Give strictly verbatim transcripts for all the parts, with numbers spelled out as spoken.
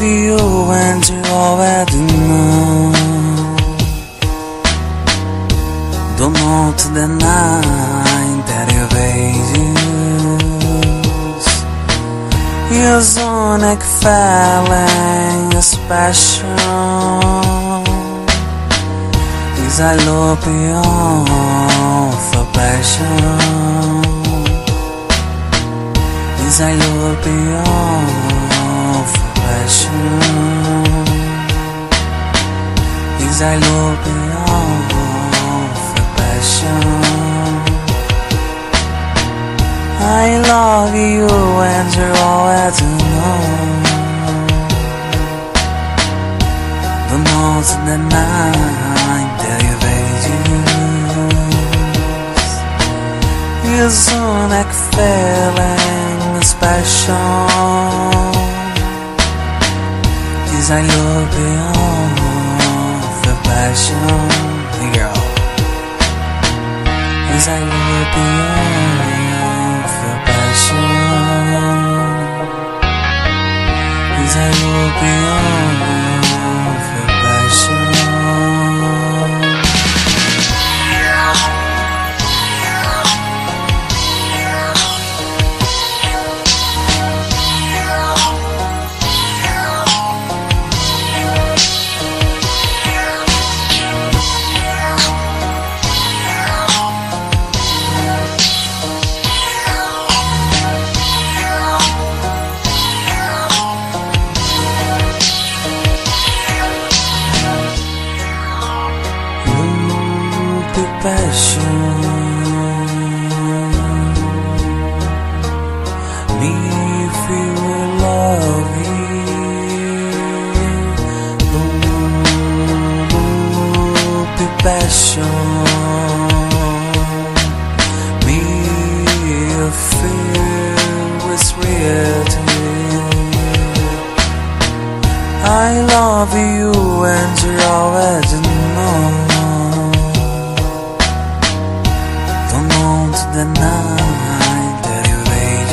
you and you already know. Don't want to deny that you've ages. Your sonic feeling is special. Is I look beyond for passion. Is I look beyond for passion. Is I look beyond for passion. I love you and you're always alone. Don't want to deny that you've ages. Your sonic feeling is special. Is I look beyond the passion, girl. Is I look beyond the passion. Is I look beyond the passion. Passion, me feel love you, passion, me feel it's reality. I love you and you already know. The night that you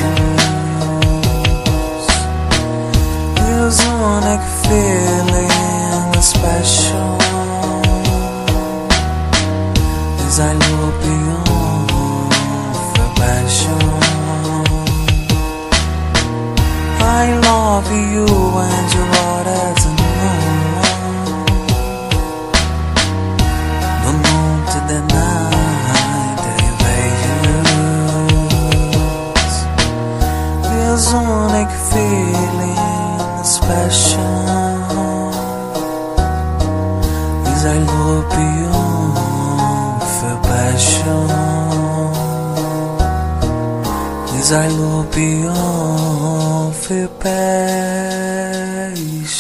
ages. Your sonic feeling is special. As I look beyond the passion. I love you and you already know. Don't want to deny. Sonic feeling special. Is I look beyond the passion. Is I look beyond the passion.